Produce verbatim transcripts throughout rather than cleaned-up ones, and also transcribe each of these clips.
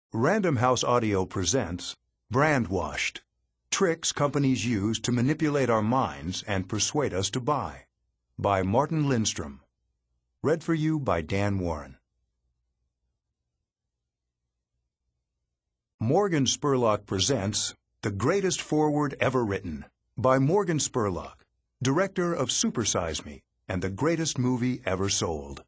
Random House Audio presents Brandwashed, Tricks Companies Use to Manipulate Our Minds and Persuade Us to Buy, by Martin Lindstrom. Read for you by Dan Warren. Morgan Spurlock presents The Greatest Foreword Ever Written, by Morgan Spurlock, director of Super Size Me and The Greatest Movie Ever Sold.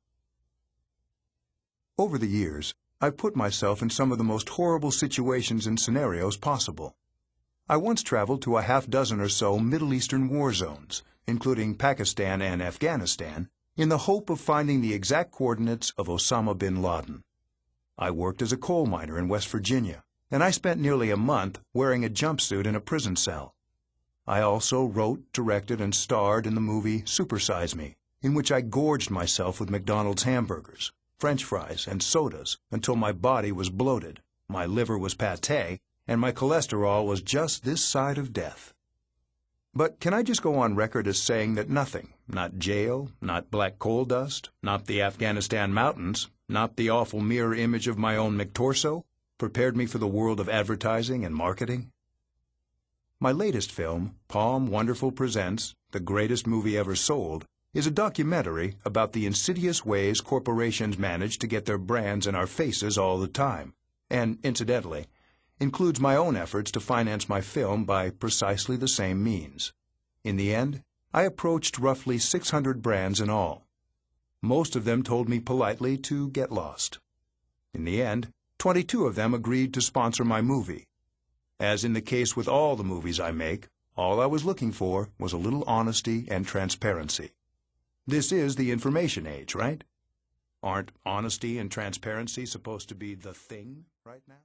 Over the years, I've put myself in some of the most horrible situations and scenarios possible. I once traveled to a half dozen or so Middle Eastern war zones, including Pakistan and Afghanistan, in the hope of finding the exact coordinates of Osama bin Laden. I worked as a coal miner in West Virginia, and I spent nearly a month wearing a jumpsuit in a prison cell. I also wrote, directed, and starred in the movie Super Size Me, in which I gorged myself with McDonald's hamburgers, French fries, and sodas until my body was bloated, my liver was pate, and my cholesterol was just this side of death. But can I just go on record as saying that nothing, not jail, not black coal dust, not the Afghanistan mountains, not the awful mirror image of my own McTorso, prepared me for the world of advertising and marketing? My latest film, Palm Wonderful Presents The Greatest Movie Ever Sold, is a documentary about the insidious ways corporations manage to get their brands in our faces all the time, and, incidentally, includes my own efforts to finance my film by precisely the same means. In the end, I approached roughly six hundred brands in all. Most of them told me politely to get lost. In the end, twenty-two of them agreed to sponsor my movie. As in the case with all the movies I make, all I was looking for was a little honesty and transparency. This is the information age, right? Aren't honesty and transparency supposed to be the thing right now?